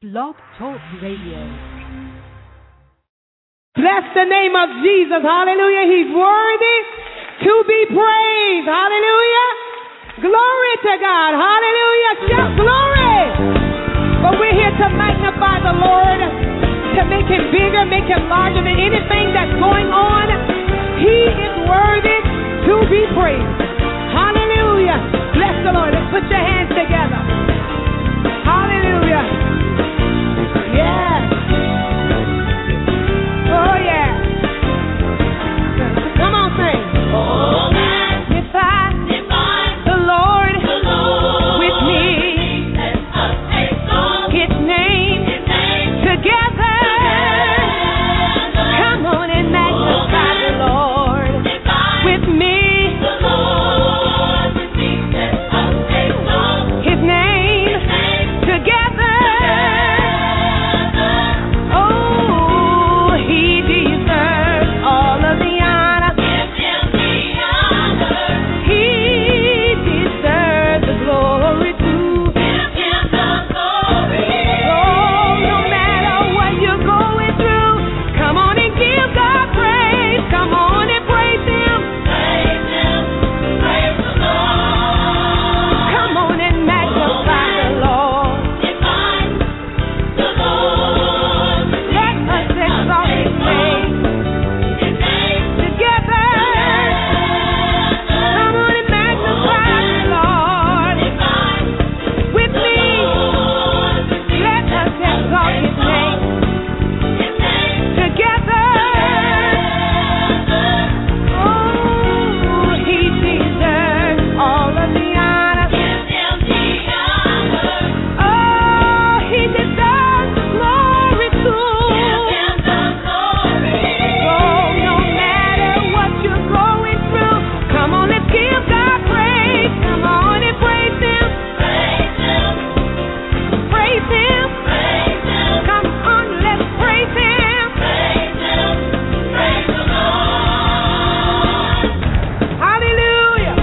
Blog Talk Radio. Bless the name of Jesus. Hallelujah. He's worthy to be praised. Hallelujah. Glory to God. Hallelujah. Shout glory. But we're here to magnify the Lord, to make him bigger, make him larger than anything that's going on. He is worthy to be praised. Hallelujah. Bless the Lord. Let's put your hands together. Hallelujah. Yes. Oh, yeah. Come on, sing. Oh, magnify the Lord with me. Let us exalt His name together. Come on and magnify the Lord with me. Let us exalt His name together. Oh, He deserves all of the honor. Give Him the honor. He deserves the glory too. Give Him the glory. Oh, no matter what you're going through, come on and give God praise. Come on and praise Him. Praise Him. Praise the Lord. Come on and magnify the Lord. The Lord. Let us exalt His name together. Come on and magnify the Lord with me. Let us exalt His name together. Oh, He deserves all of the honor. Oh, He deserves the glory too. Oh, no matter what you're going through, come on, let's give God praise. Come on and praise Him. Praise Him. Come on, let's praise Him. Hallelujah.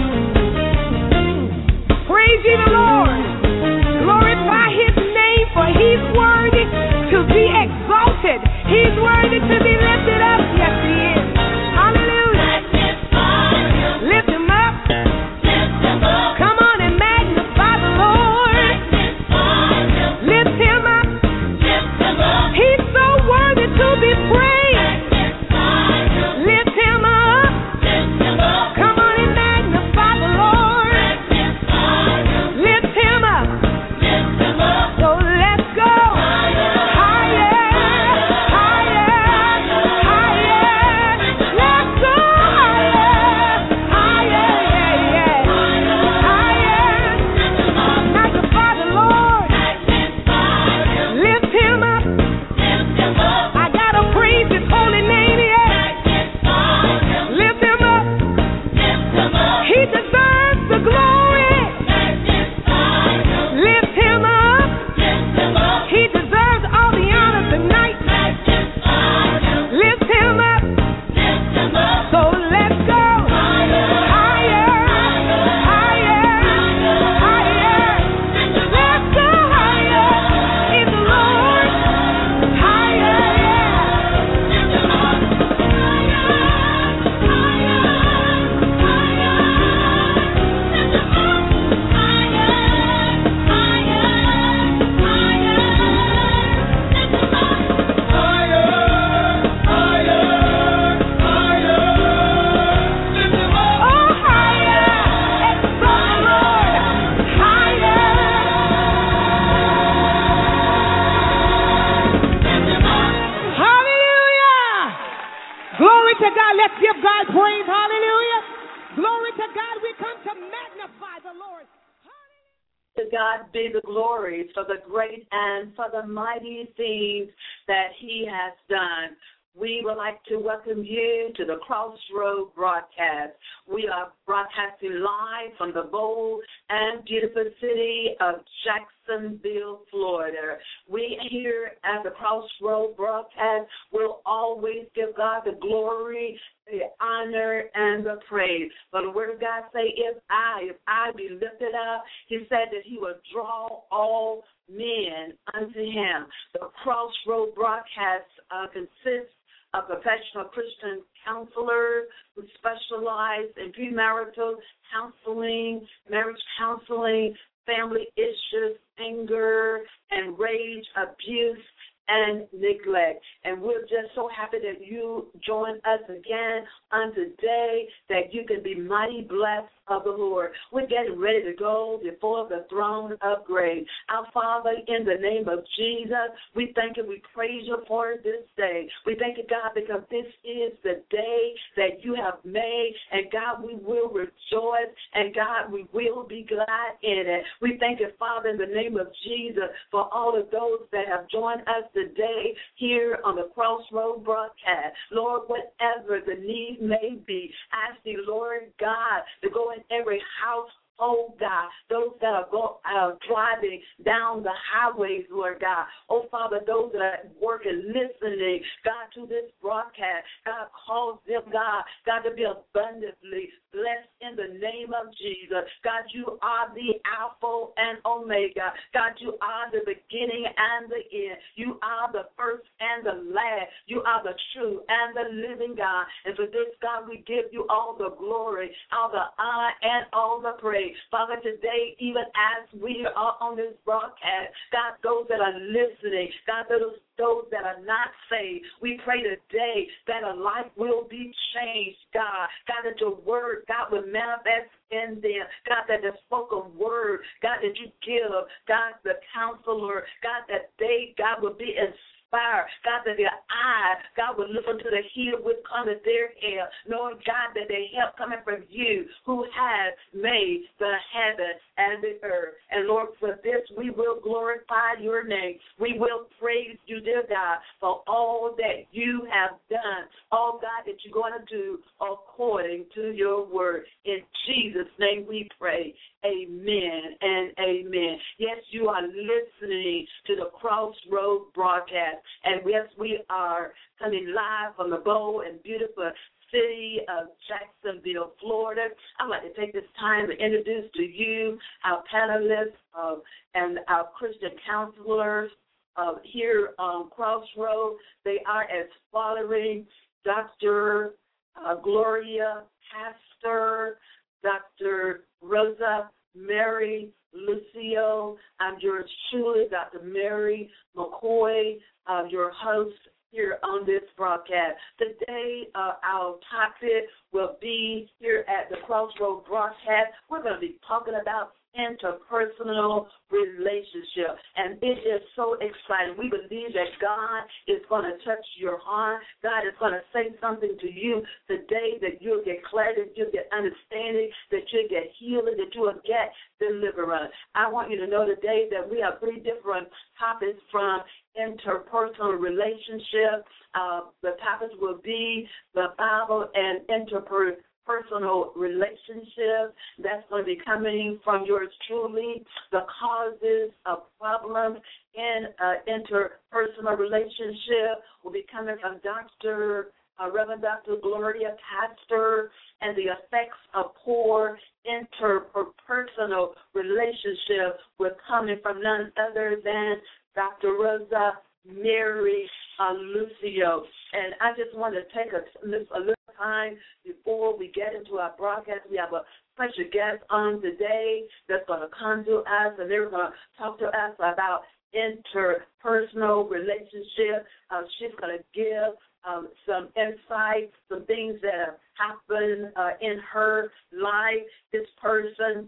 Praise ye the Lord. Glorify His name, for He's worthy to be exalted. He's worthy to be lifted up. Yes, He is. Hallelujah. Lift Him up. Come on and magnify the Lord. Lift Him up. He's so worthy to be praised. Lift Him up. Come on and magnify the Lord. Lift Him up. So let's go higher, higher, higher. Let's go higher, higher, yeah, yeah. Higher. Magnify the Lord. Lift Him up. I gotta praise His holy name, yeah. Lift Him up. He deserves the glory. Lift Him up. He deserves all the honor tonight. Lift Him up. So let's go higher, higher, higher. Let's go higher in the Lord. Higher, glory to God. Let's give God praise. Hallelujah. Glory to God. We come to magnify the Lord. To God be the glory for the great and for the mighty things that He has done. We would like to welcome you to the Crossroad broadcast. We are broadcasting live from the bold and beautiful city of Jackson, Jacksonville, Florida. We here at the Crossroad broadcast will always give God the glory, the honor, and the praise. But the word of God say, if I be lifted up, he said that he will draw all men unto him. The Crossroad broadcast consists of professional Christian counselors who specialize in premarital counseling, marriage counseling, family issues, anger and rage, abuse, and neglect. And we're just so happy that you join us again on today, that you can be mighty blessed of the Lord. We're getting ready to go before the throne of grace. Our Father, in the name of Jesus, we thank you, we praise you for this day. We thank you, God, because this is the day that you have made, and God, we will rejoice, and God, we will be glad in it. We thank you, Father, in the name of Jesus, for all of those that have joined us today here on the Crossroad broadcast. Lord, whatever the need may be, I ask you, Lord God, to go in every house. Oh, God, those that are driving down the highways, Lord God. Oh, Father, those that are working, listening, God, to this broadcast. God, cause them, God, to be abundantly blessed in the name of Jesus. God, you are the Alpha and Omega. God, you are the beginning and the end. You are the first and the last. You are the true and the living God. And for this, God, we give you all the glory, all the honor, and all the praise. Father, today, even as we are on this broadcast, God, those that are listening, God, those that are not saved, we pray today that a life will be changed, God. God, that your word, God, will manifest in them. God, that the spoken word, God, that you give, God, the counselor, God, that they, God, will be inspired. God, that their eyes, God, will look unto the hill which cometh their help, knowing, God, that their help coming from you who has made the heaven and the earth. And, Lord, for this we will glorify your name. We will praise you, dear God, for all that you have done, all, God, that you're going to do according to your word. In Jesus' name we pray. Amen and amen. Yes, you are listening to the Crossroad broadcast. And yes, we are coming live from the bold and beautiful city of Jacksonville, Florida. I'd like to take this time to introduce to you our panelists and our Christian counselors here on Crossroad. They are as following: Dr. Gloria Pastor, Dr. Rosa Mary Lucio. I'm yours truly, Dr. Mary McCoy, your host here on this broadcast. Today, our topic will be here at the Crossroad broadcast. We're going to be talking about interpersonal relationship, and it is so exciting. We believe that God is going to touch your heart. God is going to say something to you today, that you'll get clarity, that you'll get understanding, that you'll get healing, that you will get deliverance. I want you to know today that we have 3 different topics from interpersonal relationship. The topics will be the Bible and interpersonal relationship. That's going to be coming from yours truly. The causes of problems in interpersonal relationship will be coming from Reverend Dr. Gloria Pastor, and the effects of poor interpersonal relationship will coming from none other than Dr. Rosa Mary Lucio. And I just want to take a little time before we get into our broadcast. We have a special guest on today that's going to come to us, and they're going to talk to us about interpersonal relationship. She's going to give some insight, some things that have happened in her life. This person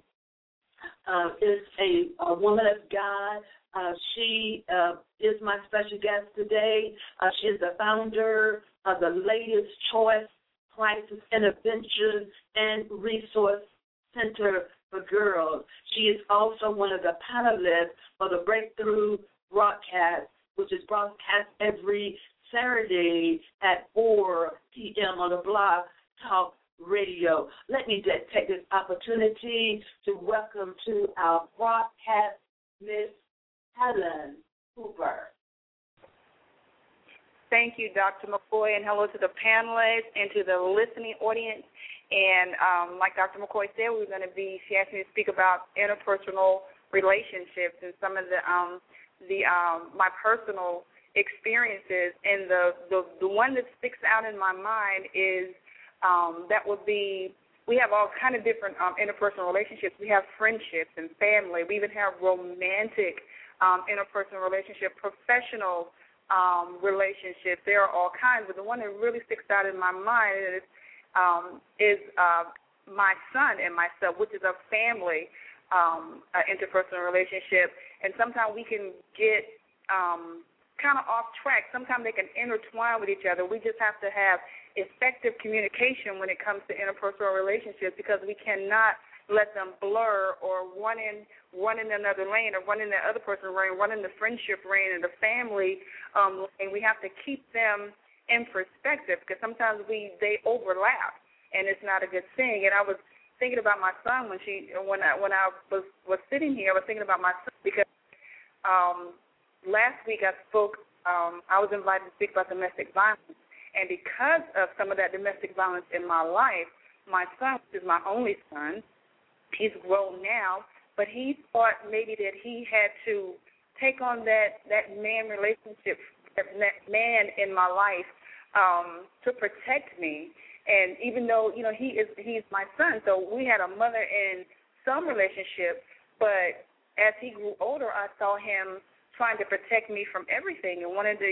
is a woman of God. She is my special guest today. She is the founder of the Ladies' Choice Crisis Intervention and Resource Center for Girls. She is also one of the panelists for the Breakthrough broadcast, which is broadcast every Saturday at 4 p.m. on the Blog Talk Radio. Let me just take this opportunity to welcome to our broadcast Miss Helen Hoover. Thank you, Dr. McCoy, and hello to the panelists and to the listening audience. And like Dr. McCoy said, she asked me to speak about interpersonal relationships and some of my personal experiences. And the one that sticks out in my mind is that would be, we have all kind of different interpersonal relationships. We have friendships and family. We even have romantic interpersonal relationships, professional relationships. There are all kinds, but the one that really sticks out in my mind is my son and myself, which is a family interpersonal relationship. And sometimes we can get kind of off track. Sometimes they can intertwine with each other. We just have to have effective communication when it comes to interpersonal relationships, because we cannot let them blur or run in another lane or run in the other person's lane, run in the friendship lane and the family lane. We have to keep them in perspective, because sometimes they overlap, and it's not a good thing. And I was thinking about my son when I was sitting here. I was thinking about my son because last week I was invited to speak about domestic violence. And because of some of that domestic violence in my life, my son, which is my only son, he's grown now, but he thought maybe that he had to take on that man relationship, that man in my life to protect me. And even though, he's my son, so we had a mother and son relationship, but as he grew older, I saw him trying to protect me from everything and wanting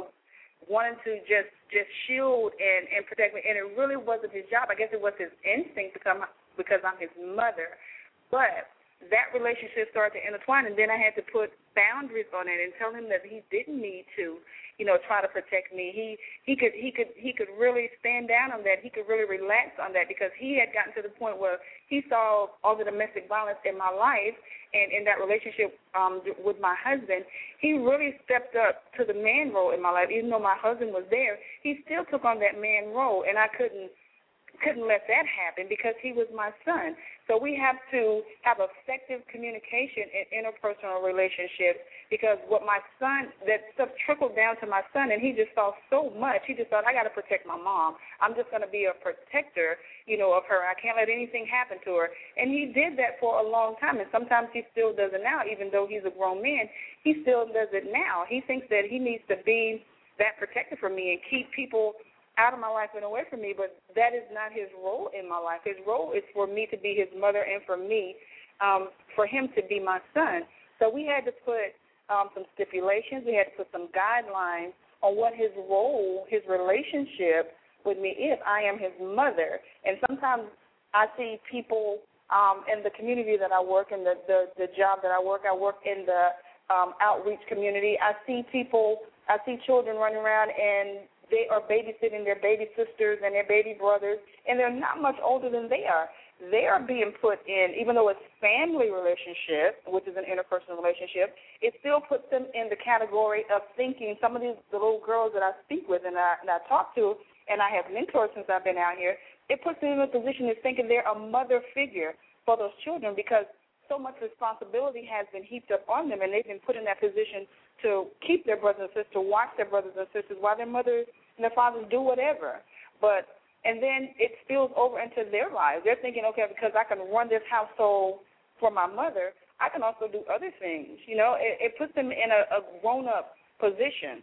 to just shield and protect me. And it really wasn't his job. I guess it was his instinct because I'm his mother. But that relationship started to intertwine, and then I had to put boundaries on it and tell him that he didn't need to, try to protect me. He could really stand down on that. He could really relax on that, because he had gotten to the point where he saw all the domestic violence in my life and in that relationship with my husband. He really stepped up to the man role in my life. Even though my husband was there, he still took on that man role, and I couldn't let that happen because he was my son. So we have to have effective communication in interpersonal relationships, because what my son, that stuff trickled down to my son, and he just saw so much. He just thought, I got to protect my mom. I'm just going to be a protector, of her. I can't let anything happen to her. And he did that for a long time, and sometimes he still does it now. Even though he's a grown man, he still does it now. He thinks that he needs to be that protector for me and keep people out of my life and away from me, but that is not his role in my life. His role is for me to be his mother, and for me, for him to be my son. So we had to put some stipulations. We had to put some guidelines on what his role, his relationship with me is. I am his mother, and sometimes I see people in the community that I work in, the job that I work in the outreach community. I see children running around, and they are babysitting their baby sisters and their baby brothers, and they're not much older than they are. They are being put in, even though it's family relationship, which is an interpersonal relationship, it still puts them in the category of thinking. Some of the little girls that I speak with and I talk to, and I have mentored since I've been out here, it puts them in a position of thinking they're a mother figure for those children, because so much responsibility has been heaped up on them, and they've been put in that position to keep their brothers and sisters, watch their brothers and sisters while their mothers and their fathers do whatever. And then it spills over into their lives. They're thinking, okay, because I can run this household for my mother, I can also do other things. It puts them in a grown-up position.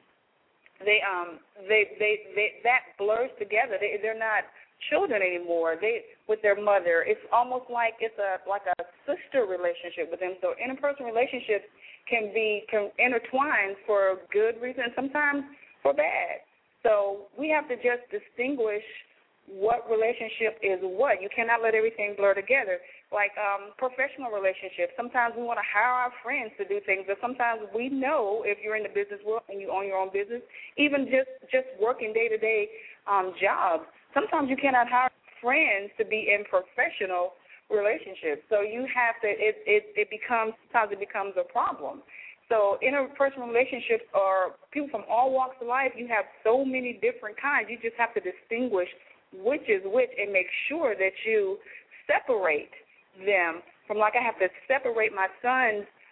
That blurs together. They're not children anymore. With their mother, it's almost like it's like a sister relationship with them. So interpersonal relationships can intertwine for good reasons, sometimes for bad. So we have to just distinguish what relationship is what. You cannot let everything blur together. Like professional relationships, sometimes we want to hire our friends to do things, but sometimes we know if you're in the business world and you own your own business, even just working day-to-day jobs, sometimes you cannot hire friends to be in professional relationships. So you have to, sometimes it becomes a problem. So interpersonal relationships are people from all walks of life. You have so many different kinds. You just have to distinguish which is which and make sure that you separate them from, like I have to separate my son's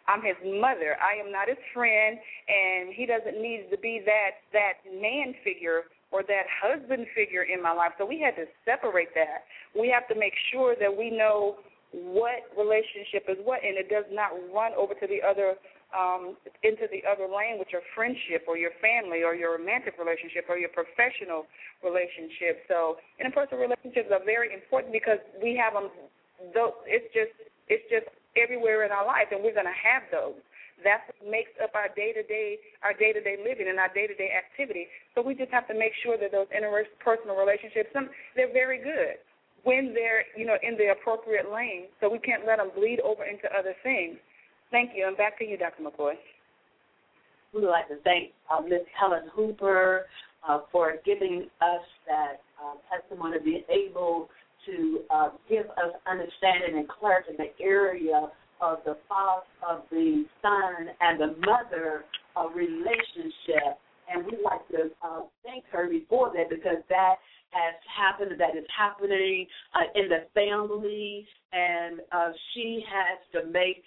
I'm his mother. I am not his friend, and he doesn't need to be that man figure or that husband figure in my life. So we had to separate that. We have to make sure that we know what relationship is what, and it does not run over to the other into the other lane with your friendship or your family or your romantic relationship or your professional relationship. So interpersonal relationships are very important because we have them. It's just everywhere in our life, and we're going to have those. That's what makes up our day-to-day living and our day-to-day activity. So we just have to make sure that those interpersonal relationships, they're very good when they're, in the appropriate lane. So we can't let them bleed over into other things. Thank you. And back to you, Dr. McCoy. We would like to thank Ms. Helen Hooper for giving us that testimony, being able to give us understanding and clarity in the area of the father, of the son, and the mother relationship. And we'd like to thank her before that because that has happened, that is happening in the family, and she had to make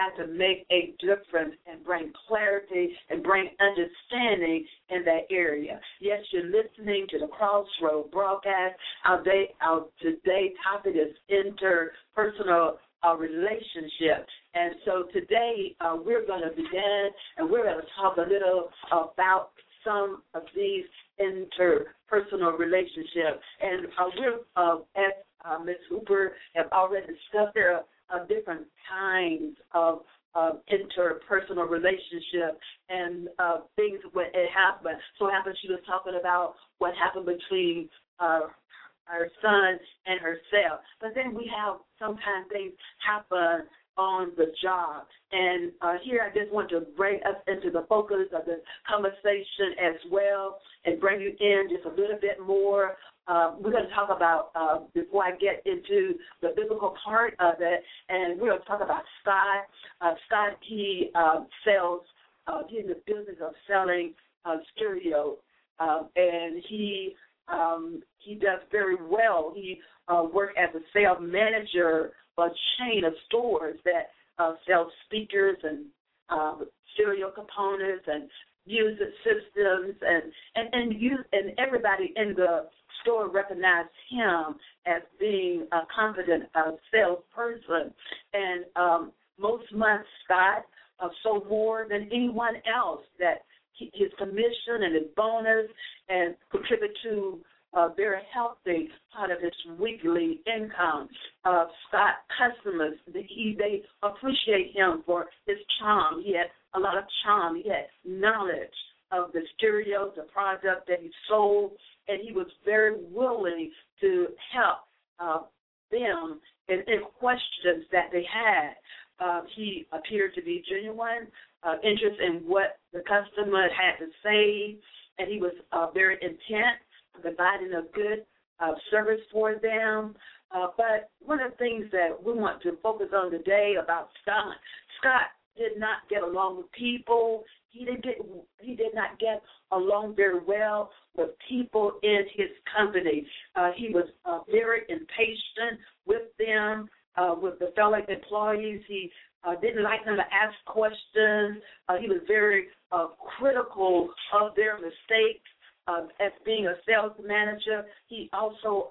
a difference and bring clarity and bring understanding in that area. Yes, you're listening to the Crossroad broadcast. Our today's topic is interpersonal relationship. And so today we're going to begin and we're going to talk a little about some of these interpersonal relationships. And as Ms. Hooper have already discussed, there are different kinds of interpersonal relationship and things when it happened. So it happened she was talking about what happened between her son and herself. But then we have sometimes things happen on the job. And here I just want to bring us into the focus of the conversation as well and bring you in just a little bit more. We're going to talk about, before I get into the biblical part of it, and we're going to talk about Scott. Scott, he sells, he's in the business of selling stereo, and he does very well. He worked as a sales manager for a chain of stores that sells speakers and stereo components and music systems, and everybody in the store recognized him as being a confident salesperson. And most months, Scott sold more than anyone else. That his commission and his bonus and contribute to a very healthy part of his weekly income. Scott customers, they appreciate him for his charm. He had a lot of charm. He had knowledge of the stereos, the product that he sold, and he was very willing to help them in questions that they had. He appeared to be genuine, interest in what the customer had to say, and he was very intent providing a good service for them. But one of the things that we want to focus on today about Scott did not get along with people. He did not get along very well with people in his company. He was very impatient with them, with the fellow employees. He didn't like them to ask questions. He was very critical of their mistakes. As being a sales manager, he also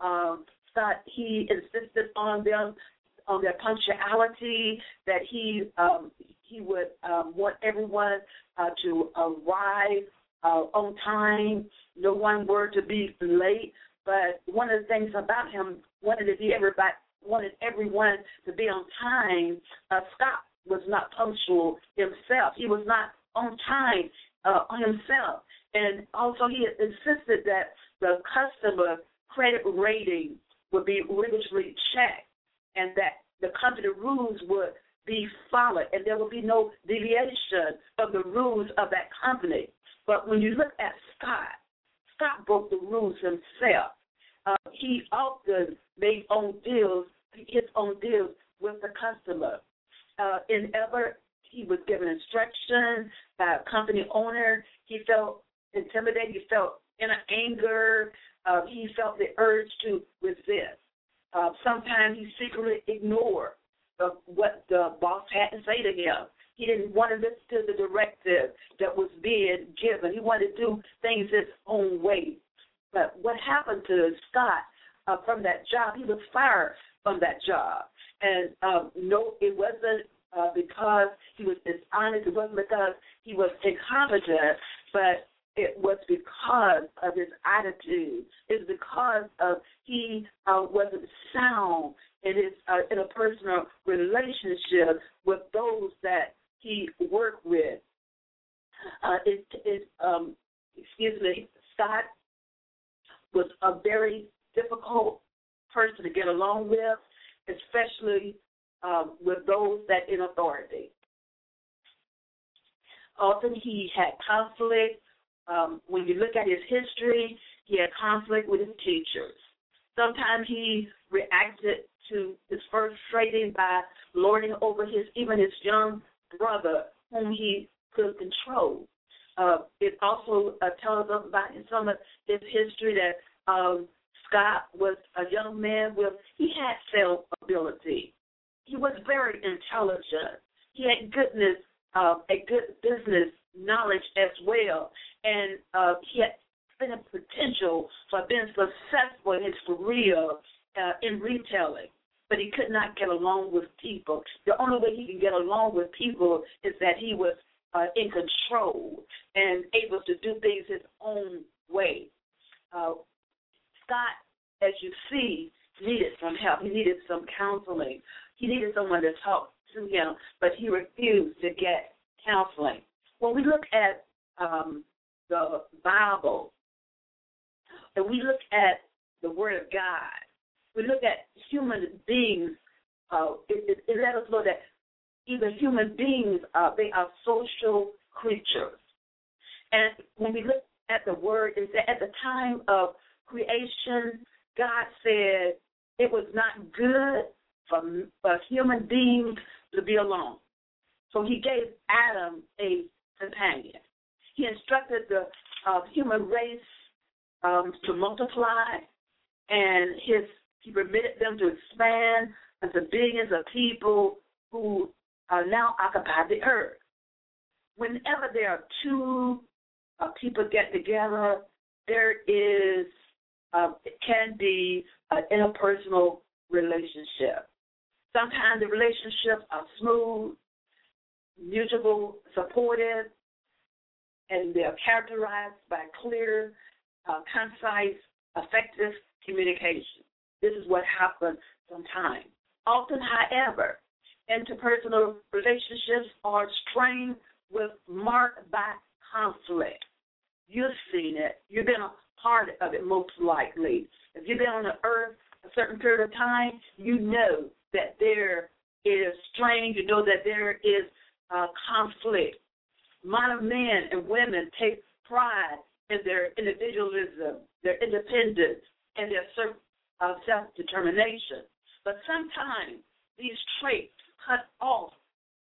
he insisted on them, on their punctuality, that he would want everyone to arrive on time. No one were to be late. But one of the things about him wanted everyone to be on time. Scott was not punctual himself. He was not on time himself. And also he insisted that the customer credit rating would be rigorously checked and that the company rules would be followed and there would be no deviation of the rules of that company. But when you look at Scott broke the rules himself. He often made his own deals with the customer. Whenever he was given instructions by a company owner, he felt intimidated, he felt inner anger, he felt the urge to resist. Sometimes he secretly ignored what the boss had to say to him. He didn't want to listen to the directive that was being given. He wanted to do things his own way. But what happened to Scott from that job, he was fired from that job. And no, it wasn't because he was dishonest. It wasn't because he was incompetent, but it was because of his attitude. It's because of he wasn't sound in his in a personal relationship with those that he worked with. Scott was a very difficult person to get along with, especially with those that in authority. Often he had conflict. When you look at his history, he had conflict with his teachers. Sometimes he reacted to his frustrating by lording over his young brother, whom he could control. It also tells us about in some of his history that Scott was a young man he had self-ability. He was very intelligent. He had a good business knowledge as well, and he had potential for being successful in his career in retailing, but he could not get along with people. The only way he can get along with people is that he was in control and able to do things his own way. Scott, as you see, needed some help. He needed some counseling. He needed someone to talk to him, but he refused to get counseling. When we look at the Bible, and we look at the Word of God, we look at human beings, it let us know that even human beings, they are social creatures. And when we look at the Word, is that at the time of creation, God said it was not good for human beings to be alone. So he gave Adam a companion. He instructed the human race to multiply, and he permitted them to expand into billions of people who now occupy the earth. Whenever there are two people get together, there is it can be an interpersonal relationship. Sometimes the relationships are smooth, mutual, supportive, and they're characterized by clear, concise, effective communication. This is what happens sometimes. Often, however, interpersonal relationships are strained marked by conflict. You've seen it. You've been a part of it most likely. If you've been on the earth a certain period of time, you know that there is strain. You know that there is conflict. Modern men and women take pride in their individualism, their independence, and their self-determination. But sometimes these traits cut us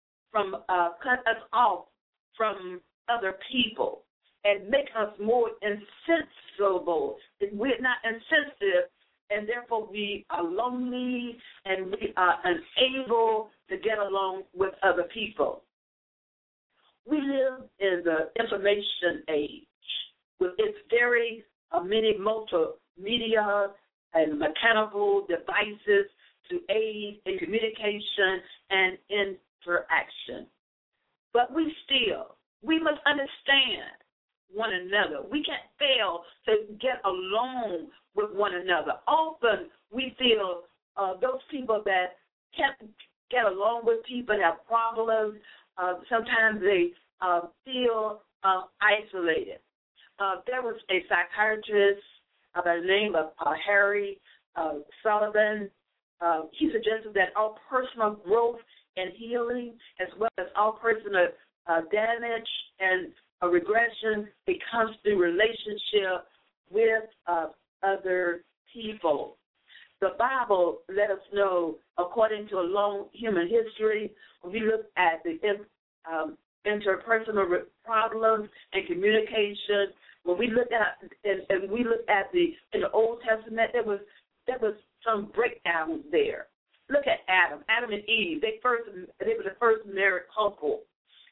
off from other people and make us more insensible. We're not insensitive, and therefore we are lonely and we are unable to get along with other people. We live in the information age with its very many multimedia and mechanical devices to aid in communication and interaction. But we must understand one another. We can't fail to get along with one another. Often we feel those people that can't get along with people have problems. Sometimes they feel isolated. There was a psychiatrist by the name of Harry Sullivan. He suggested that all personal growth and healing, as well as all personal damage and regression, it comes through relationship with other people. The Bible let us know, according to a long human history, when we look at the interpersonal problems and communication, when we look at in the Old Testament, there was some breakdowns there. Look at Adam and Eve. They were the first married couple.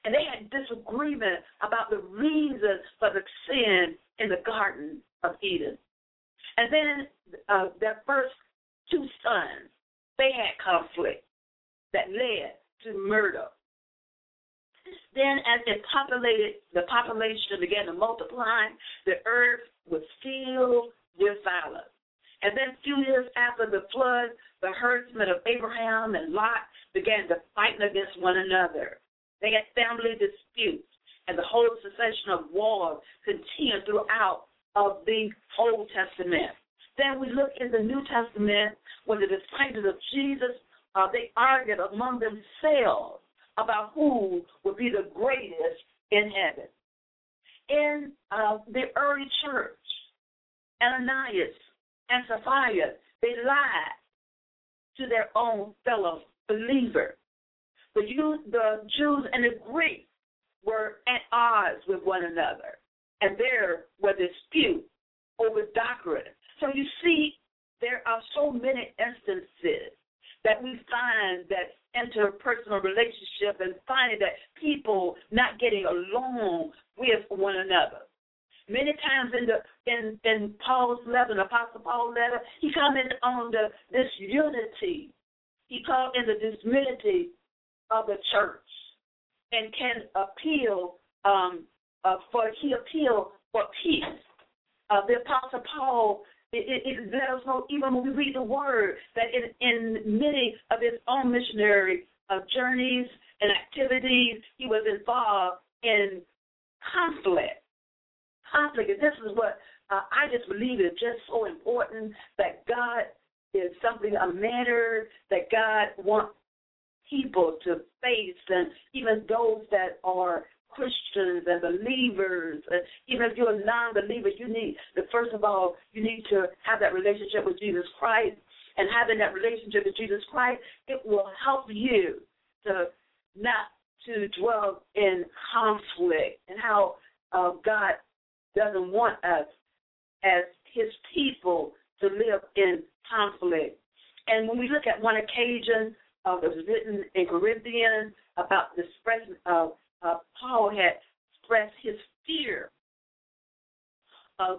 And they had disagreement about the reason for the sin in the Garden of Eden. And then their first two sons, they had conflict that led to murder. Then as the population began to multiply, the earth was filled with violence. And then a few years after the flood, the herdsmen of Abraham and Lot began to fight against one another. They had family disputes, and the whole succession of wars continued throughout of the Old Testament. Then we look in the New Testament when the disciples of Jesus, they argued among themselves about who would be the greatest in heaven. In the early church, Ananias and Sapphira, they lied to their own fellow believers. The Jews and the Greeks were at odds with one another, and there were disputes over doctrine. So you see, there are so many instances that we find that interpersonal relationship and finding that people not getting along with one another. Many times in Paul's letter, the Apostle Paul's letter, he commented on this unity. He called in the disunity of the church and can appeal for peace. The Apostle Paul, it let us know, even when we read the Word, that in many of his own missionary journeys and activities, he was involved in conflict. And this is what I just believe is just so important, that God is a matter that God wants people to face, and even those that are Christians and believers, and even if you're a non-believer, first of all, you need to have that relationship with Jesus Christ, and having that relationship with Jesus Christ, it will help you to not to dwell in conflict, and how God doesn't want us as his people to live in conflict. And when we look at one occasion that was written in Corinthians about the expression of Paul had expressed his fear of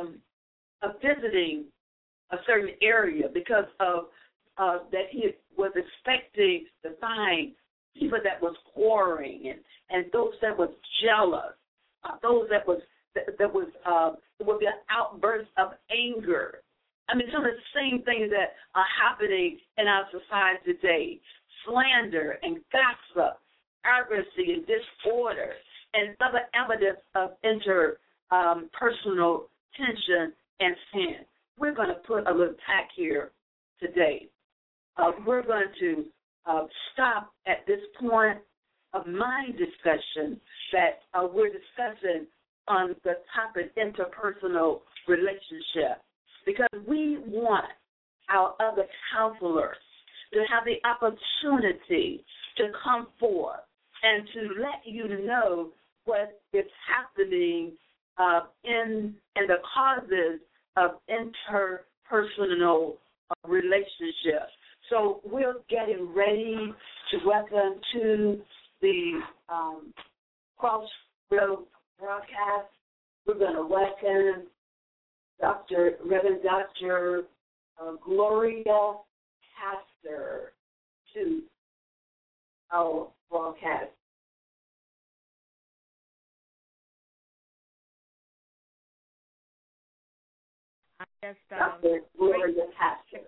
visiting a certain area because of that he was expecting to find people that was quarreling and those that was jealous, those that would be an outburst of anger. I mean, some of the same things that are happening in our society today: slander and gossip, arrogancy and disorder, and other evidence of interpersonal tension and sin. We're going to put a little tack here today. We're going to stop at this point of my discussion that we're discussing on the topic interpersonal relationship, because we want our other counselors to have the opportunity to come forth and to let you know what is happening in the causes of interpersonal relationships. So we're getting ready to welcome to the Crossroads broadcast. We're going to welcome Reverend Dr. Gloria Castor to our broadcast. Dr. Gloria Castor.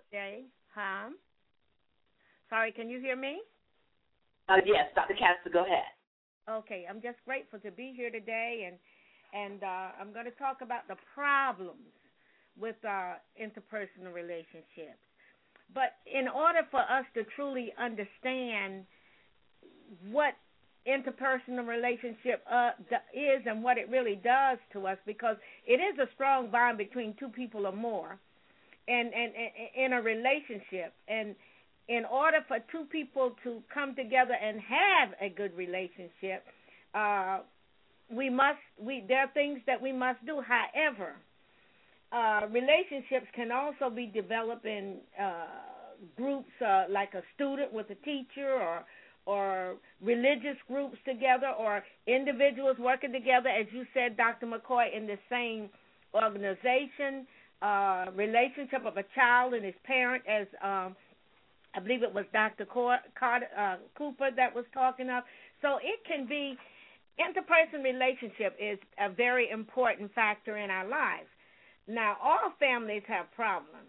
Sorry, can you hear me? Yes, Dr. Castor, go ahead. Okay, I'm just grateful to be here today, and I'm going to talk about the problems with interpersonal relationships. But in order for us to truly understand what interpersonal relationship is and what it really does to us, because it is a strong bond between two people or more and in a relationship. And in order for two people to come together and have a good relationship, there are things that we must do. However, relationships can also be developed in groups, like a student with a teacher, or religious groups together, or individuals working together, as you said, Dr. McCoy, in the same organization, relationship of a child and his parent, as I believe it was Dr. Cooper that was talking of. So it can be, interpersonal relationship is a very important factor in our lives. Now, all families have problems,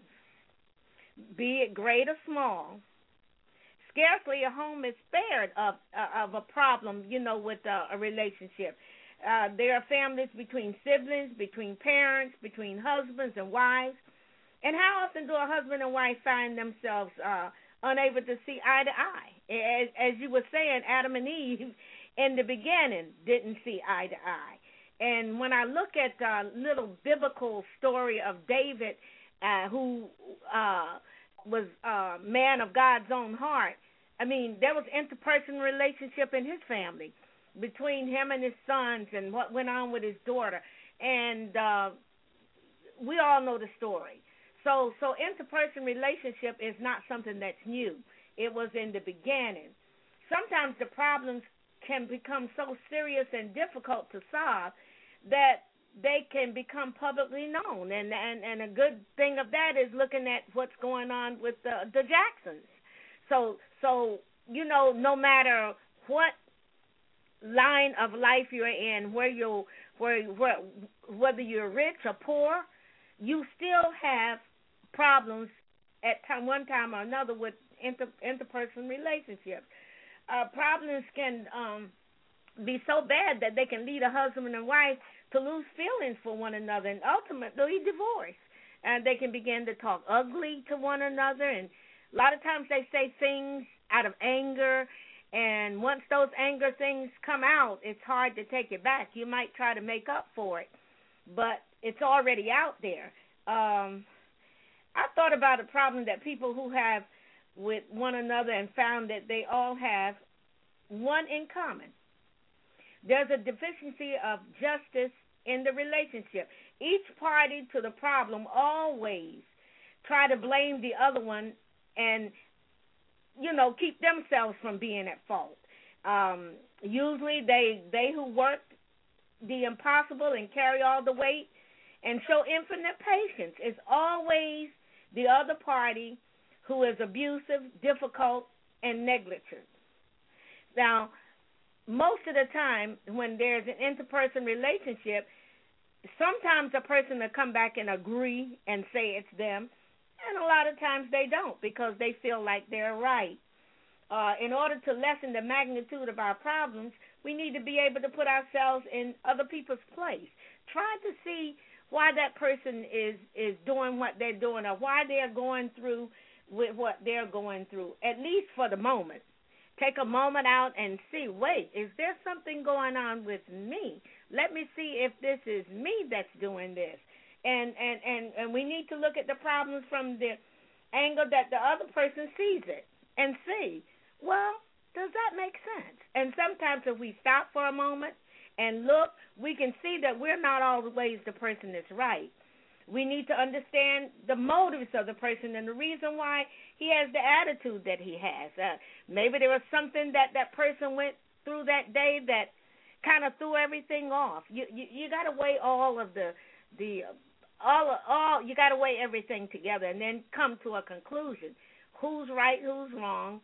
be it great or small. Scarcely a home is spared of a problem, with a relationship. There are families between siblings, between parents, between husbands and wives. And how often do a husband and wife find themselves unable to see eye to eye? As you were saying, Adam and Eve in the beginning didn't see eye to eye. And when I look at the little biblical story of David, who was a man of God's own heart, I mean, there was interpersonal relationship in his family between him and his sons and what went on with his daughter. And we all know the story. So interpersonal relationship is not something that's new. It was in the beginning. Sometimes the problems can become so serious and difficult to solve that they can become publicly known. And a good thing of that is looking at what's going on with the Jacksons. So no matter what line of life you're in, whether you're rich or poor, you still have problems at one time or another with interpersonal relationships. Problems can be so bad that they can lead a husband and wife to lose feelings for one another and ultimately divorce. And they can begin to talk ugly to one another, and a lot of times they say things out of anger, and once those anger things come out, it's hard to take it back. You might try to make up for it, but it's already out there. I thought about a problem that people who have with one another and found that they all have one in common. There's a deficiency of justice in the relationship. Each party to the problem always try to blame the other one and, keep themselves from being at fault. Usually they who work the impossible and carry all the weight and show infinite patience is always the other party who is abusive, difficult, and negligent. Now, most of the time when there's an interpersonal relationship, sometimes a person will come back and agree and say it's them, and a lot of times they don't because they feel like they're right. In order to lessen the magnitude of our problems, we need to be able to put ourselves in other people's place. Try to see why that person is doing what they're doing or why they're going through with what they're going through, at least for the moment. Take a moment out and see, wait, is there something going on with me? Let me see if this is me that's doing this. And we need to look at the problems from the angle that the other person sees it and see, well, does that make sense? And sometimes if we stop for a moment and look, we can see that we're not always the person that's right. We need to understand the motives of the person and the reason why he has the attitude that he has. Maybe there was something that person went through that day that kind of threw everything off. You got to weigh all of you got to weigh everything together and then come to a conclusion. Who's right, who's wrong,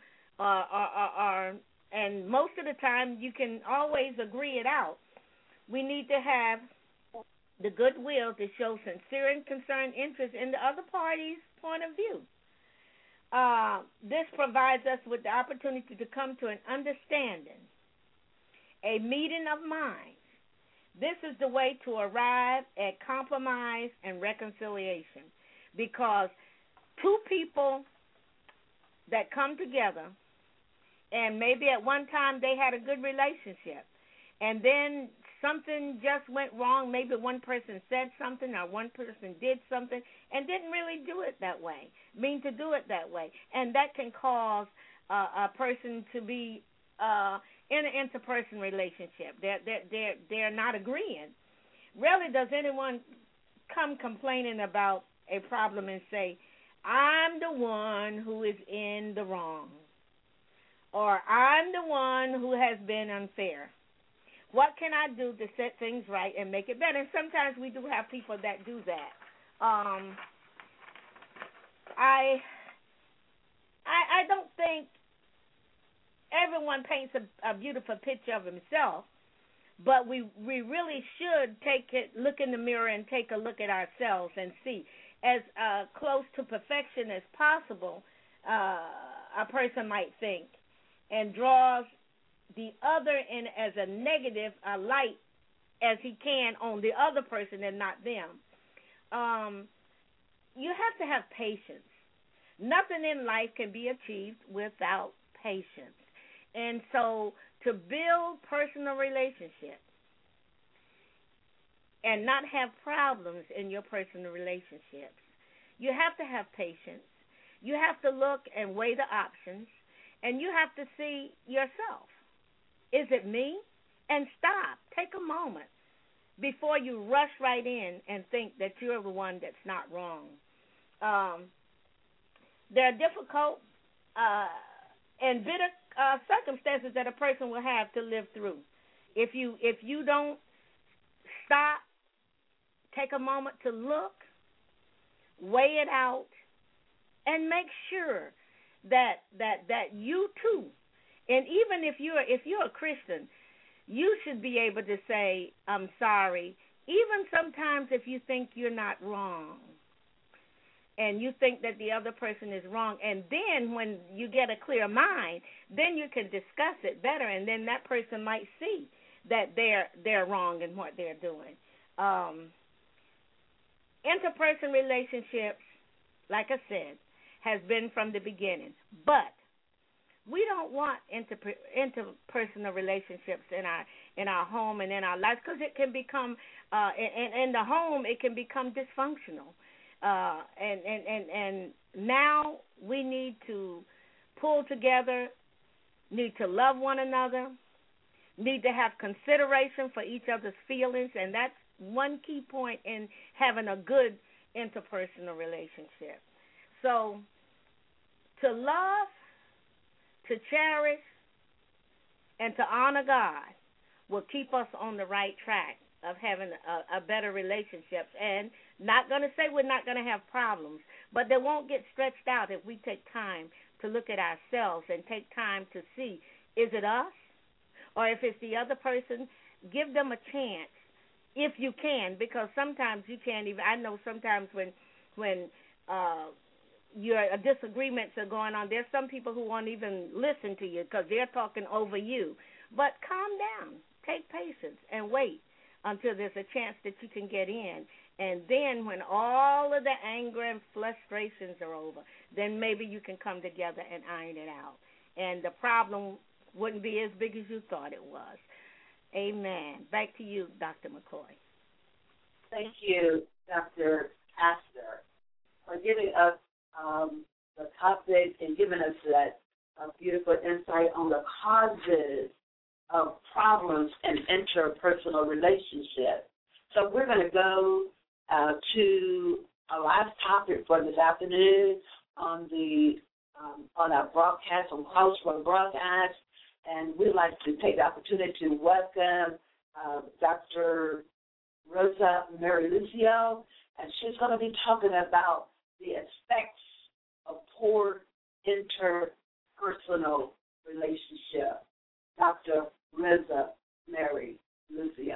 and most of the time you can always agree it out. We need to have the goodwill to show sincere and concerned interest in the other party's point of view. This provides us with the opportunity to come to an understanding, a meeting of minds. This is the way to arrive at compromise and reconciliation, because two people that come together and maybe at one time they had a good relationship and then something just went wrong. Maybe one person said something or one person did something and didn't really do it that way, mean to do it that way. And that can cause a person to be in an interpersonal relationship. They're not agreeing. Rarely does anyone come complaining about a problem and say, I'm the one who is in the wrong. or I'm the one who has been unfair. What can I do to set things right and make it better? And sometimes we do have people that do that. I don't think everyone paints a beautiful picture of himself, but we really should look in the mirror and take a look at ourselves and see. As close to perfection as possible, a person might think, and draws the other in as a negative, a light as he can on the other person and not them. You have to have patience. Nothing in life can be achieved without patience. And so to build personal relationships and not have problems in your personal relationships, you have to have patience. You have to look and weigh the options, and you have to see yourself. Is it me? And stop. Take a moment before you rush right in and think that you're the one that's not wrong. There are difficult and bitter circumstances that a person will have to live through. If you don't stop, take a moment to look, weigh it out, and make sure that you too, and even if you're a Christian, you should be able to say, I'm sorry, even sometimes if you think you're not wrong and you think that the other person is wrong. And then when you get a clear mind, then you can discuss it better, and then that person might see that they're wrong in what they're doing. Interpersonal relationships, like I said, has been from the beginning. But we don't want interpersonal relationships in our home and in our lives, because it can become in the home it can become dysfunctional. And now we need to pull together, need to love one another, need to have consideration for each other's feelings, and that's one key point in having a good interpersonal relationship. So to love, to cherish, and to honor God will keep us on the right track of having a better relationship. And not going to say we're not going to have problems, but they won't get stretched out if we take time to look at ourselves and take time to see, is it us? Or if it's the other person, give them a chance if you can, because sometimes you can't even. I know sometimes when your disagreements are going on, there's some people who won't even listen to you because they're talking over you. But calm down, take patience, and wait until there's a chance that you can get in. And then when all of the anger and frustrations are over, then maybe you can come together and iron it out. And the problem wouldn't be as big as you thought it was. Amen. Back to you, Dr. McCoy. Thank you, Dr. Pastor, for giving us the topic and giving us that beautiful insight on the causes of problems in interpersonal relationships. So we're going to go to our last topic for this afternoon on our broadcast, on Crossroad Broadcast, and we'd like to take the opportunity to welcome Dr. Rosa Mary Lucio, and she's going to be talking about the effects of poor interpersonal relationship. Dr. Rosa Mary Lucio.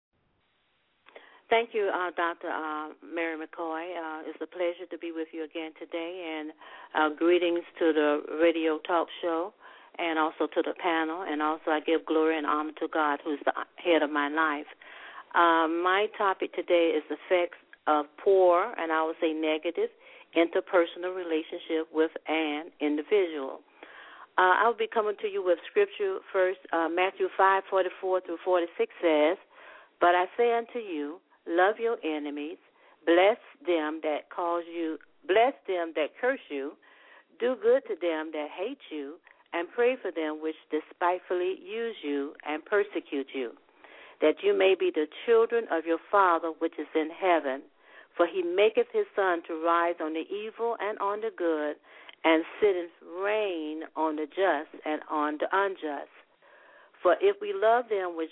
Thank you, Dr. Mary McCoy. It's a pleasure to be with you again today, and greetings to the radio talk show and also to the panel, and also I give glory and honor to God, who's the head of my life. My topic today is the effects of poor, and I would say negative, interpersonal relationship with an individual. I'll be coming to you with scripture first. Matthew 5:44 through 46 says, "But I say unto you, love your enemies, bless them that curse you, do good to them that hate you, and pray for them which despitefully use you and persecute you, that you may be the children of your Father which is in heaven. For he maketh his sun to rise on the evil and on the good, and sitteth rain on the just and on the unjust. For if ye love them which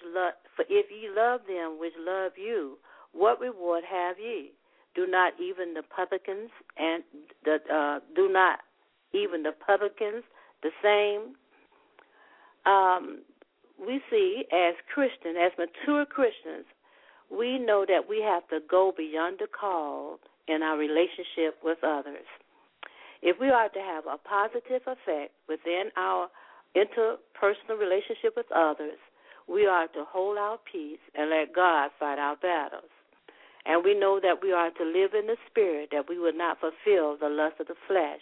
love you, what reward have ye? Do not even the publicans the same? We see as Christians, as mature Christians, we know that we have to go beyond the call in our relationship with others. If we are to have a positive effect within our interpersonal relationship with others, we are to hold our peace and let God fight our battles. And we know that we are to live in the Spirit, that we will not fulfill the lust of the flesh.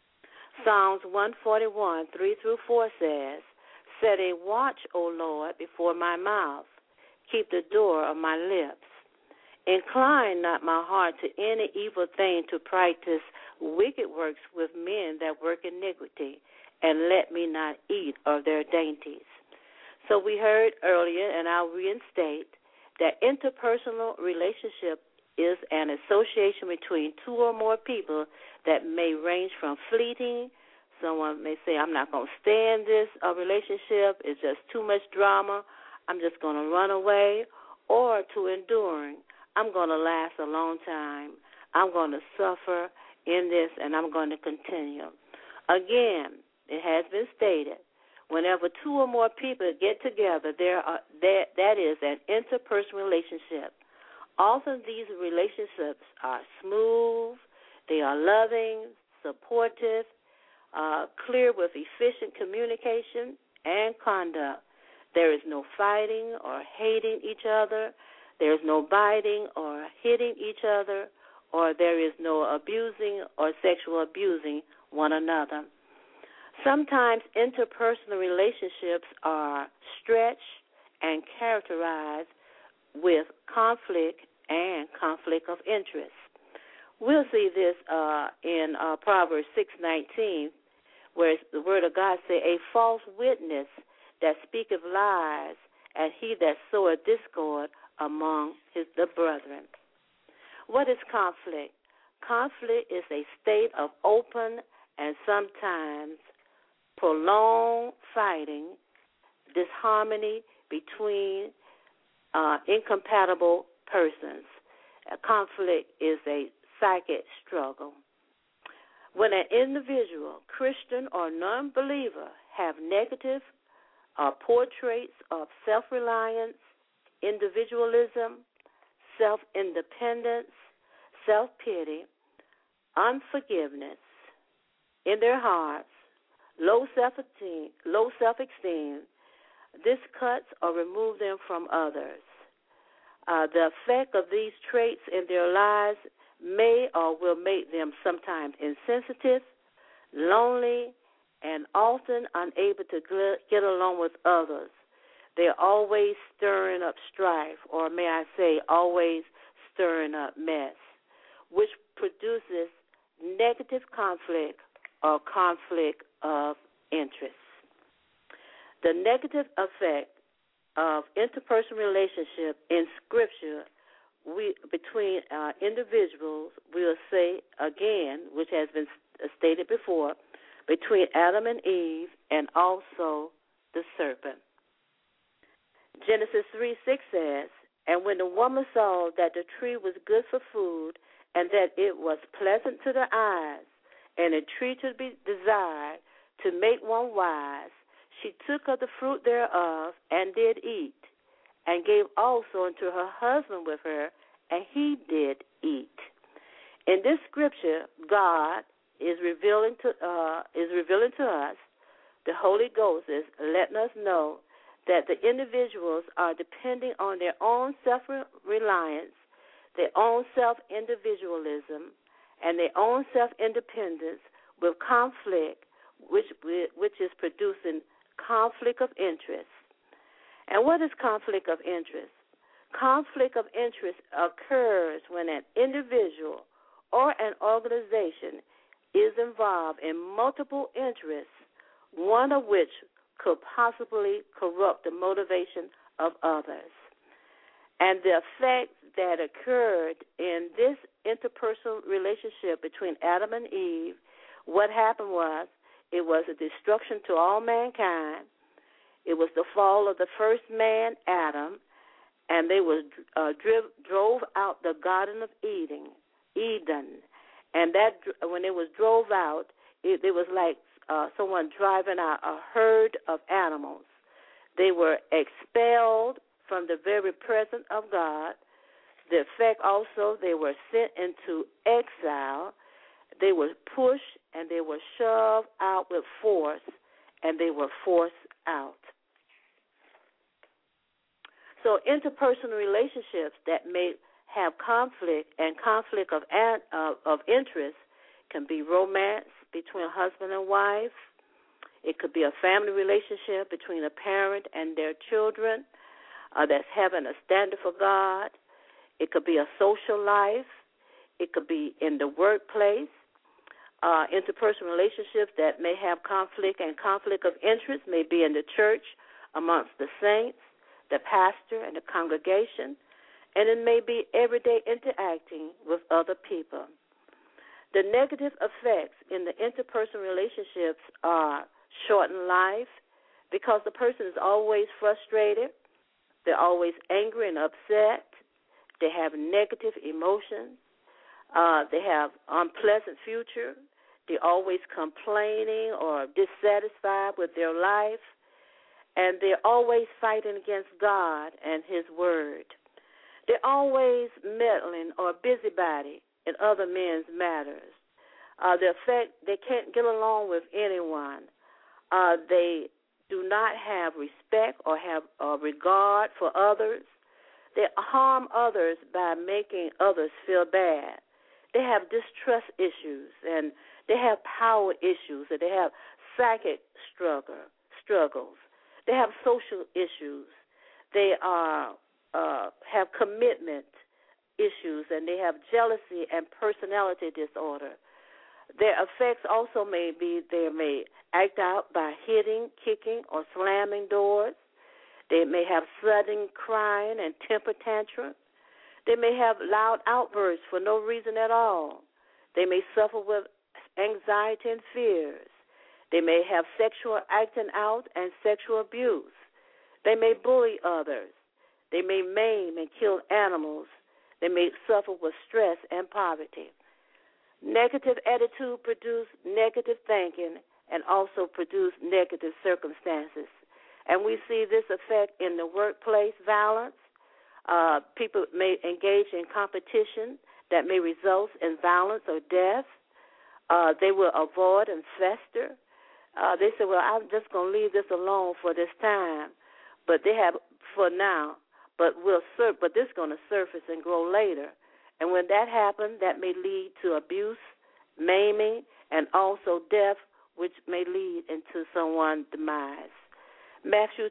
Psalms 141, 3-4 says, Set a watch, O Lord, before my mouth. Keep the door of my lips. Incline not my heart to any evil thing, to practice wicked works with men that work iniquity, and let me not eat of their dainties. So we heard earlier, and I'll reinstate, that interpersonal relationship is an association between two or more people that may range from fleeting. Someone may say, I'm not going to stay in this relationship. It's just too much drama. I'm just going to run away. Or to enduring. I'm going to last a long time. I'm going to suffer in this, and I'm going to continue. Again, it has been stated, whenever two or more people get together, that is an interpersonal relationship. Often these relationships are smooth, they are loving, supportive, clear with efficient communication and conduct. There is no fighting or hating each other. There is no biting or hitting each other, or there is no abusing or sexual abusing one another. Sometimes interpersonal relationships are stretched and characterized with conflict and conflict of interest. We'll see this in Proverbs 6:19, where the Word of God says, A false witness that speaketh lies, and he that soweth discord among the brethren. What is conflict? Conflict is a state of open and sometimes prolonged fighting, disharmony between incompatible persons. A conflict is a psychic struggle. When an individual, Christian or non-believer, have negative or poor traits of self-reliance, individualism, self-independence, self-pity, unforgiveness in their hearts, low self-esteem, this cuts or removes them from others. The effect of these traits in their lives may or will make them sometimes insensitive, lonely, and often unable to get along with others. They're always stirring up strife, or may I say, always stirring up mess, which produces negative conflict or conflict of interest. The negative effect of interpersonal relationship in Scripture between individuals, we'll say again, which has been stated before, between Adam and Eve and also the serpent. Genesis 3:6 says, And when the woman saw that the tree was good for food, and that it was pleasant to the eyes, and a tree to be desired to make one wise, she took of the fruit thereof and did eat, and gave also unto her husband with her, and he did eat. In this scripture, God is revealing to us, the Holy Ghost is letting us know that the individuals are depending on their own self-reliance, their own self-individualism, and their own self-independence with conflict, which is producing conflict of interest. And what is conflict of interest? Conflict of interest occurs when an individual or an organization is involved in multiple interests, one of which could possibly corrupt the motivation of others. And the effect that occurred in this interpersonal relationship between Adam and Eve What happened was it was a destruction to all mankind. It was the fall of the first man, Adam, and they was drove out the Garden of Eden. And that when it was drove out, it was like someone driving out a herd of animals. They were expelled from the very presence of God. The effect also, they were sent into exile. They were pushed and they were shoved out with force, and they were forced out. So interpersonal relationships that may have conflict and conflict of interest can be romance between husband and wife. It could be a family relationship between a parent and their children that's having a standard for God. It could be a social life. It could be in the workplace. Interpersonal relationships that may have conflict and conflict of interest may be in the church amongst the saints, the pastor, and the congregation, and it may be everyday interacting with other people. The negative effects in the interpersonal relationships are shortened life because the person is always frustrated. They're always angry and upset. They have negative emotions. They have unpleasant future. They're always complaining or dissatisfied with their life. And they're always fighting against God and His Word. They're always meddling or busybody in other men's matters. They can't get along with anyone. They do not have respect or have regard for others. They harm others by making others feel bad. They have distrust issues, and they have power issues, and they have psychic struggles. They have social issues. They have commitment issues, and they have jealousy and personality disorder. Their effects also may be they may act out by hitting, kicking, or slamming doors. They may have sudden crying and temper tantrums. They may have loud outbursts for no reason at all. They may suffer with anxiety and fears. They may have sexual acting out and sexual abuse. They may bully others. They may maim and kill animals. They may suffer with stress and poverty. Negative attitude produce negative thinking and also produce negative circumstances. And we see this effect in the workplace violence. People may engage in competition that may result in violence or death. They will avoid and fester. They say, well, I'm just going to leave this alone for this time. But they have for now. But this is going to surface and grow later. And when that happens, that may lead to abuse, maiming, and also death, which may lead into someone's demise. Matthew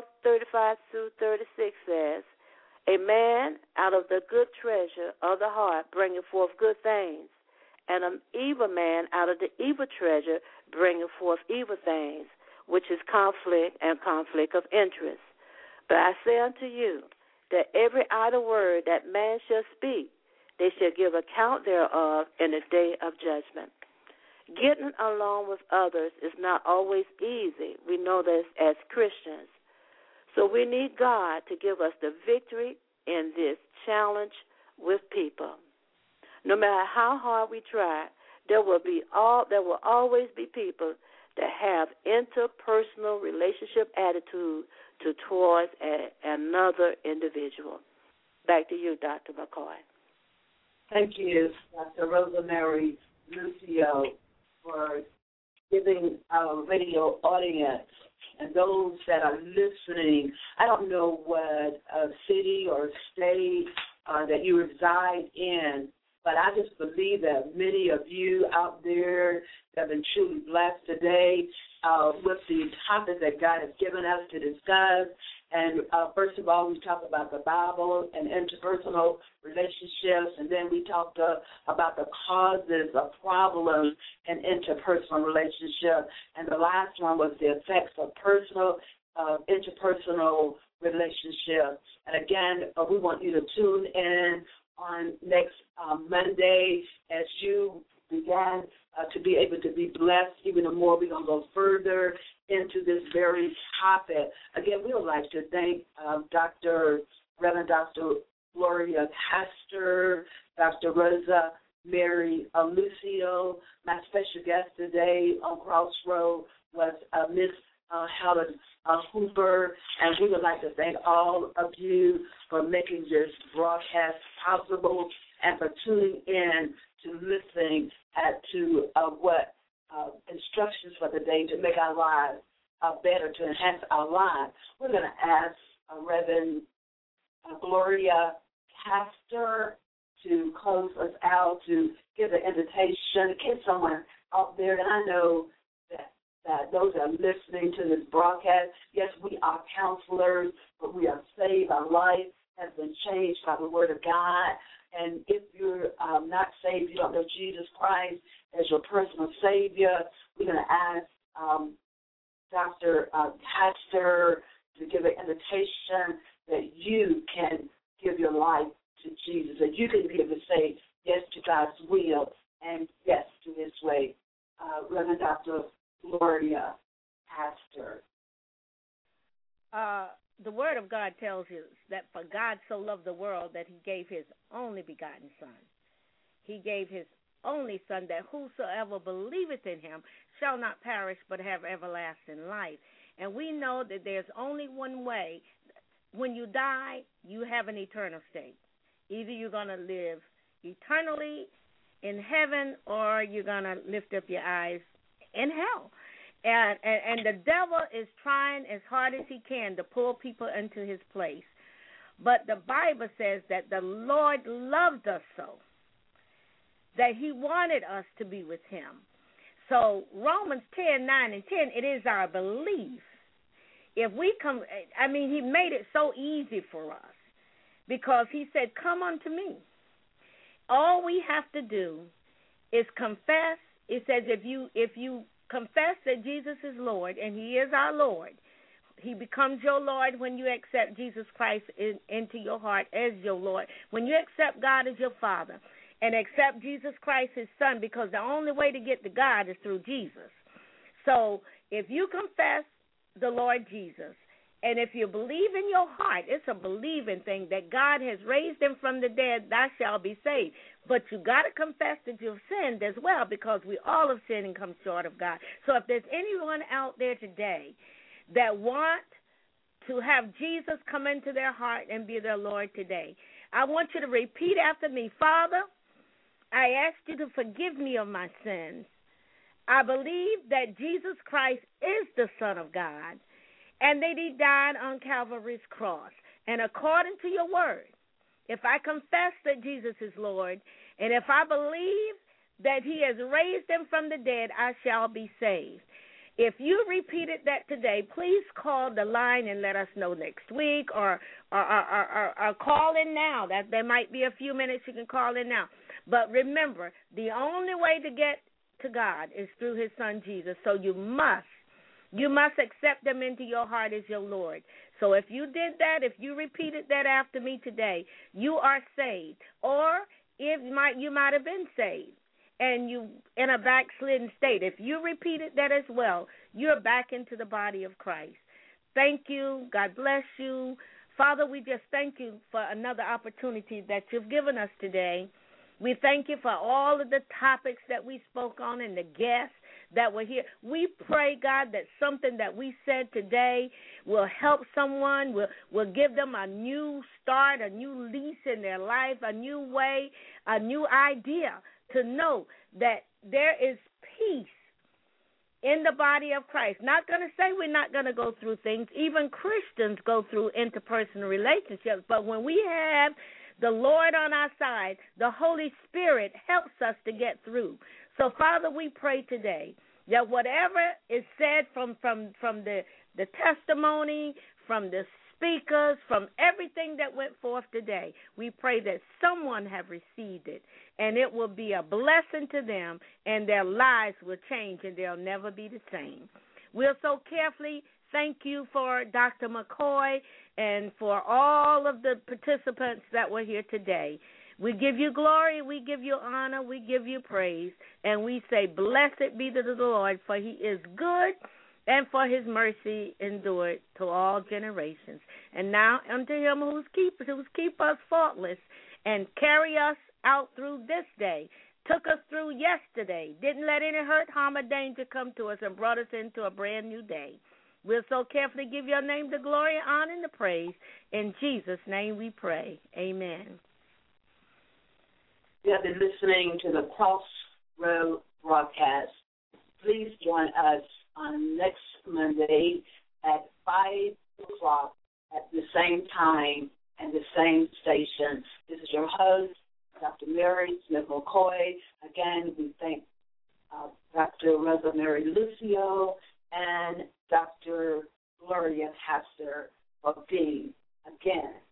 12:35-36 says, "A man out of the good treasure of the heart bringeth forth good things, and an evil man out of the evil treasure bringeth forth evil things," which is conflict and conflict of interest. "But I say unto you, that every idle word that man shall speak, they shall give account thereof in the day of judgment." Getting along with others is not always easy. We know this as Christians. So we need God to give us the victory in this challenge with people. No matter how hard we try, there will always be people that have interpersonal relationship attitude towards another individual. Back to you, Dr. McCoy. Thank you, Dr. Rosemary Lucio, for giving our radio audience and those that are listening. I don't know what city or state that you reside in, but I just believe that many of you out there have been truly blessed today with the topic that God has given us to discuss. And first of all, we talked about the Bible and interpersonal relationships, and then we talked about the causes of problems in interpersonal relationships. And the last one was the effects of interpersonal relationships. And again, we want you to tune in on next Monday as you began to be able to be even more. We're going to go further into this very topic. Again, we would like to thank Reverend Dr. Gloria Castor, Dr. Rosa Mary Lucio. My special guest today on Crossroad was Miss Helen Hooper, and we would like to thank all of you for making this broadcast possible and for tuning in to listening to what instructions for the day to make our lives better, to enhance our lives. We're going to ask Reverend Gloria Castor to close us out, to give an invitation in case someone out there, and I know that those that are listening to this broadcast, yes, we are counselors, but we are saved. Our life has been changed by the Word of God. And if you're not saved, you don't know Jesus Christ as your personal Savior, we're going to ask Dr. Castor to give an invitation that you can give your life to Jesus, that you can be able to say yes to God's will and yes to His way. Reverend Dr. Gloria Castor. The Word of God tells us that for God so loved the world that He gave His only begotten Son. He gave His only Son, that whosoever believeth in Him shall not perish but have everlasting life. And we know that there's only one way. When you die, you have an eternal state. Either you're going to live eternally in heaven or you're going to lift up your eyes in hell. And the devil is trying as hard as he can to pull people into his place. But the Bible says that the Lord loved us so that He wanted us to be with Him. So Romans 10:9 and 10, it is our belief. If we come, He made it so easy for us because He said, come unto me. All we have to do is confess. It says if you confess that Jesus is Lord and He is our Lord, He becomes your Lord when you accept Jesus Christ into your heart as your Lord. When you accept God as your Father and accept Jesus Christ, His Son, because the only way to get to God is through Jesus. So if you confess the Lord Jesus, and if you believe in your heart, it's a believing thing that God has raised Him from the dead, thou shalt be saved. But you got to confess that you've sinned as well, because we all have sinned and come short of God. So if there's anyone out there today that want to have Jesus come into their heart and be their Lord today, I want you to repeat after me. Father, I ask you to forgive me of my sins. I believe that Jesus Christ is the Son of God and that He died on Calvary's cross. And according to your word, if I confess that Jesus is Lord, and if I believe that He has raised Him from the dead, I shall be saved. If you repeated that today, please call the line and let us know next week, or call in now. That there might be a few minutes you can call in now. But remember, the only way to get to God is through His Son Jesus. So you must accept Him into your heart as your Lord. So if you did that, if you repeated that after me today, you are saved. Or you might have been saved and you in a backslidden state. If you repeated that as well, you're back into the body of Christ. Thank you. God bless you. Father, we just thank you for another opportunity that you've given us today. We thank you for all of the topics that we spoke on and the guests that were here. We pray, God, that something that we said today will help someone, will give them a new start, a new lease in their life, a new way, a new idea to know that there is peace in the body of Christ. Not going to say we're not going to go through things. Even Christians go through interpersonal relationships. But when we have the Lord on our side, the Holy Spirit helps us to get through. So, Father, we pray today that whatever is said from the testimony, from the speakers, from everything that went forth today, we pray that someone have received it, and it will be a blessing to them, and their lives will change, and they'll never be the same. We'll so carefully thank you for Dr. McCoy and for all of the participants that were here today. We give you glory, we give you honor, we give you praise, and we say, blessed be the Lord, for he is good, and for his mercy endured to all generations. And now unto him who keep us faultless and carry us out through this day, took us through yesterday, didn't let any hurt, harm, or danger come to us, and brought us into a brand new day. We'll so carefully give your name the glory, honor, and the praise. In Jesus' name we pray. Amen. You have been listening to the Crossroad broadcast. Please join us on next Monday at 5 o'clock at the same time and the same station. This is your host, Dr. Mary Smith McCoy. Again, we thank Dr. Rosa Mary Lucio and Dr. Gloria Pastor for being, again,